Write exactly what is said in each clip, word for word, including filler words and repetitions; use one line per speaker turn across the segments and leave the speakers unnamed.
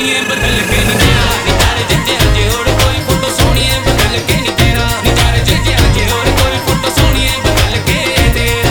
सोहणिए बदल के नी तेरा निचारे जे जे होर कोई फोटो सोहणिए बदल के नी तेरा निचारे जे जे होर कोई फोटो सोहणिए बदल के तेरा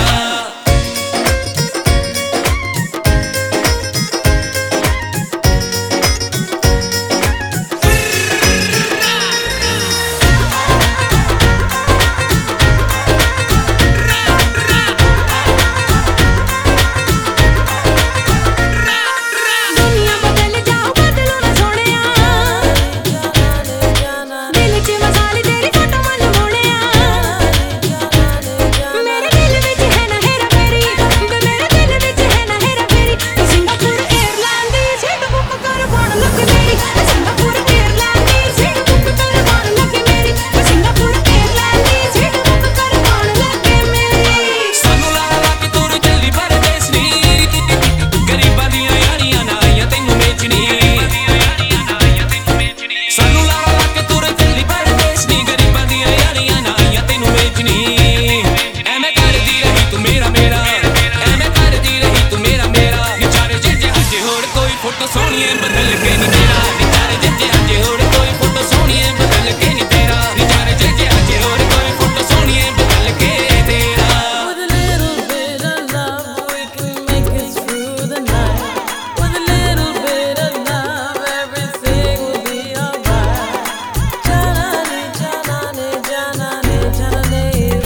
फोटो सोहणिए बदल के नी तेरा निचारे जे जे होर कोई फोटो सोहणिए बदल के नी तेरा निचारे जे जे होर कोई फोटो सोहणिए बदल के तेरा With a little bit of love we can make it through the night With a little bit of love everything will be alright Janane janane janane janane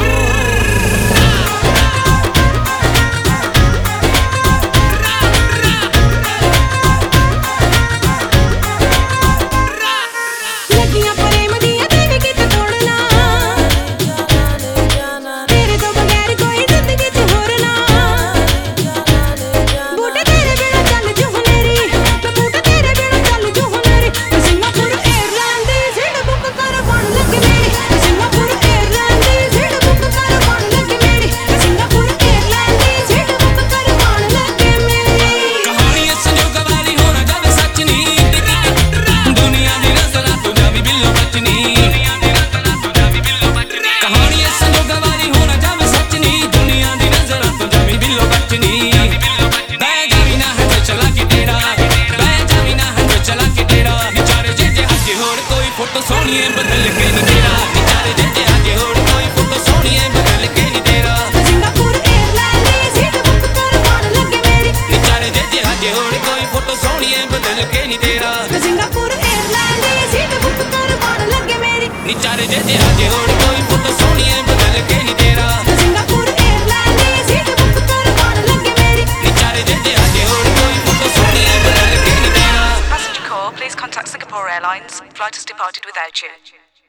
photo सोहणिए बदल के नी तेरा निचारे जे जे होर कोई फोटो सोहणिए बदल के नी तेरा सिंगापुर एयरलाइन दी सीट बुक करवाण लगे मेरी निचारे जे जे होर कोई फोटो सोहणिए बदल के नी तेरा सिंगापुर एयरलाइन दी सीट बुक करवाण लगे मेरी निचारे जे जे होर कोई फोटो सोहणिए बदल के नी तेरा सिंगापुर एयरलाइन दी सीट बुक करवाण लगे मेरी निचारे जे जे होर कोई फोटो सोहणिए बदल के नी तेरा
Passenger call, please contact Singapore Airlines. Flight has departed without you.